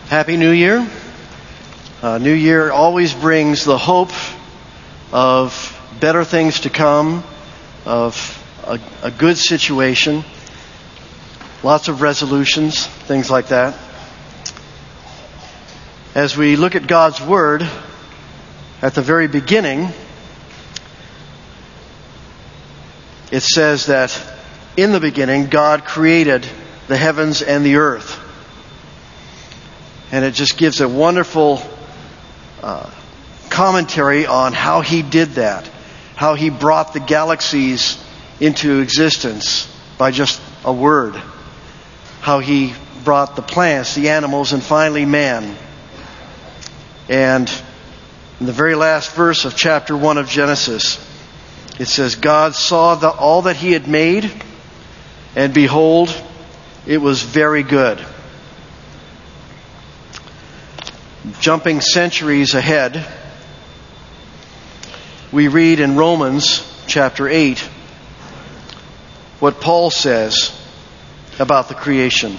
Happy New Year. New Year always brings the hope of better things to come, of a good situation, lots of resolutions, things like that. As we look at God's Word, at the very beginning, it says that in the beginning God created the heavens and the earth. And it just gives a wonderful commentary on how He did that, how He brought the galaxies into existence by just a word, how He brought the plants, the animals, and finally man. And in the very last verse of chapter 1 of Genesis, it says, God saw all that He had made, and behold, it was very good. Jumping centuries ahead, we read in Romans chapter 8 what Paul says about the creation.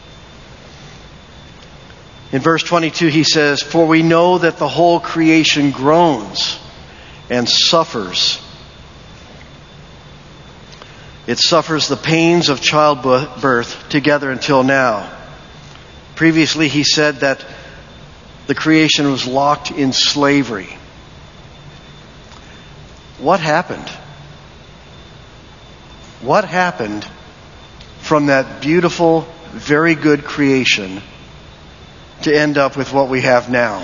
In verse 22 he says, "For we know that the whole creation groans and suffers. It suffers the pains of childbirth together until now." Previously he said that the creation was locked in slavery. What happened? What happened from that beautiful, very good creation to end up with what we have now?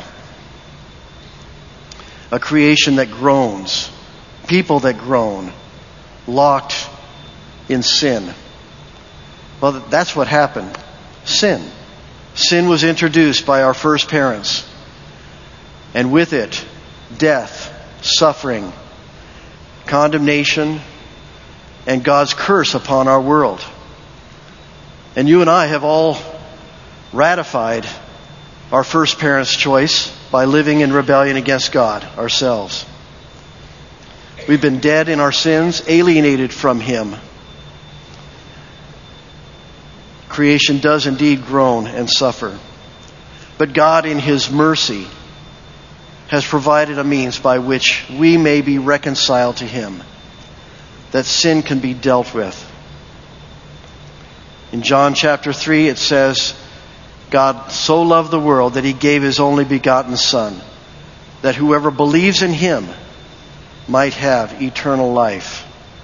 A creation that groans, people that groan, locked in sin. Well, that's what happened. Sin. Sin was introduced by our first parents. And with it, death, suffering, condemnation, and God's curse upon our world. And you and I have all ratified our first parents' choice by living in rebellion against God ourselves. We've been dead in our sins, alienated from Him. Creation does indeed groan and suffer. But God, in His mercy, has provided a means by which we may be reconciled to Him, that sin can be dealt with. In John chapter 3 it says, God so loved the world that He gave His only begotten Son, that whoever believes in Him might have eternal life.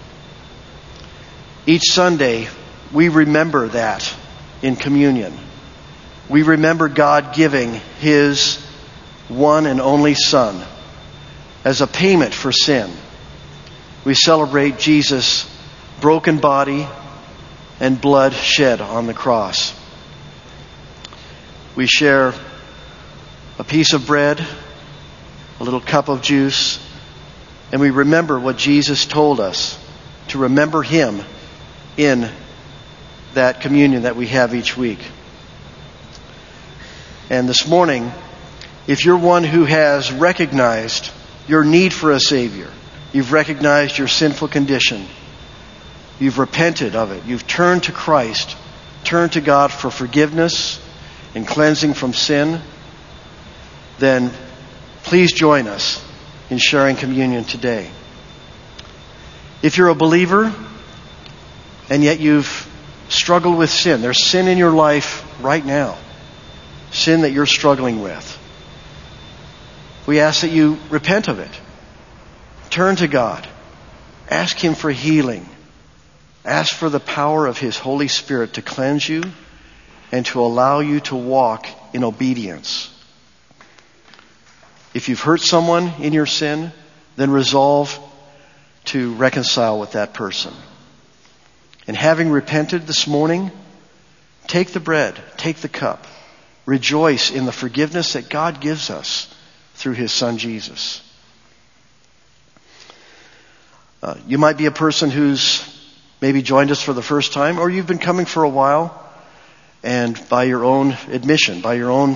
Each Sunday we remember that in communion. We remember God giving His one and only Son as a payment for sin. We celebrate Jesus' broken body and blood shed on the cross. We share a piece of bread, a little cup of juice, and we remember what Jesus told us to remember Him in that communion that we have each week. And this morning, if you're one who has recognized your need for a Savior, you've recognized your sinful condition, you've repented of it, you've turned to Christ, turned to God for forgiveness and cleansing from sin, then please join us in sharing communion today. If you're a believer and yet you've struggled with sin, there's sin in your life right now, sin that you're struggling with, we ask that you repent of it. Turn to God. Ask Him for healing. Ask for the power of His Holy Spirit to cleanse you and to allow you to walk in obedience. If you've hurt someone in your sin, then resolve to reconcile with that person. And having repented this morning, take the bread, take the cup. Rejoice in the forgiveness that God gives us through His Son Jesus. You might be a person who's maybe joined us for the first time, or you've been coming for a while, and by your own admission, by your own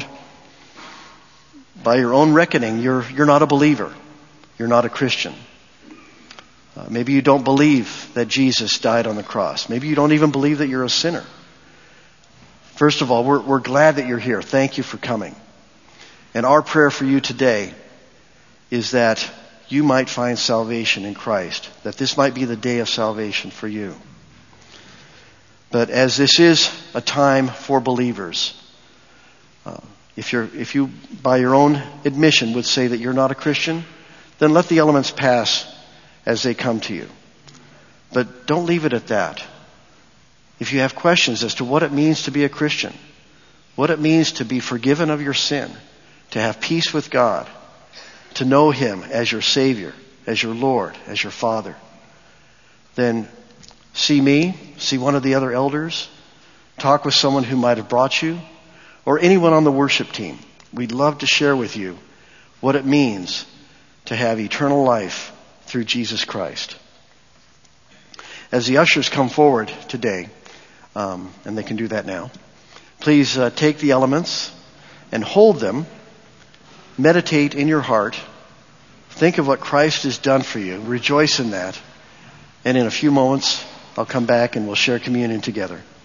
reckoning, you're not a believer. You're not a Christian. Maybe you don't believe that Jesus died on the cross. Maybe you don't even believe that you're a sinner. First of all, we're glad that you're here. Thank you for coming. And our prayer for you today is that you might find salvation in Christ, that this might be the day of salvation for you. But as this is a time for believers, if you by your own admission would say that you're not a Christian, then let the elements pass as they come to you. But don't leave it at that. If you have questions as to what it means to be a Christian, what it means to be forgiven of your sin, to have peace with God, to know Him as your Savior, as your Lord, as your Father, then see me, see one of the other elders, talk with someone who might have brought you, or anyone on the worship team. We'd love to share with you what it means to have eternal life through Jesus Christ. As the ushers come forward today, and they can do that now, please take the elements and hold them. Meditate in your heart. Think of what Christ has done for you. Rejoice in that. And in a few moments, I'll come back and we'll share communion together.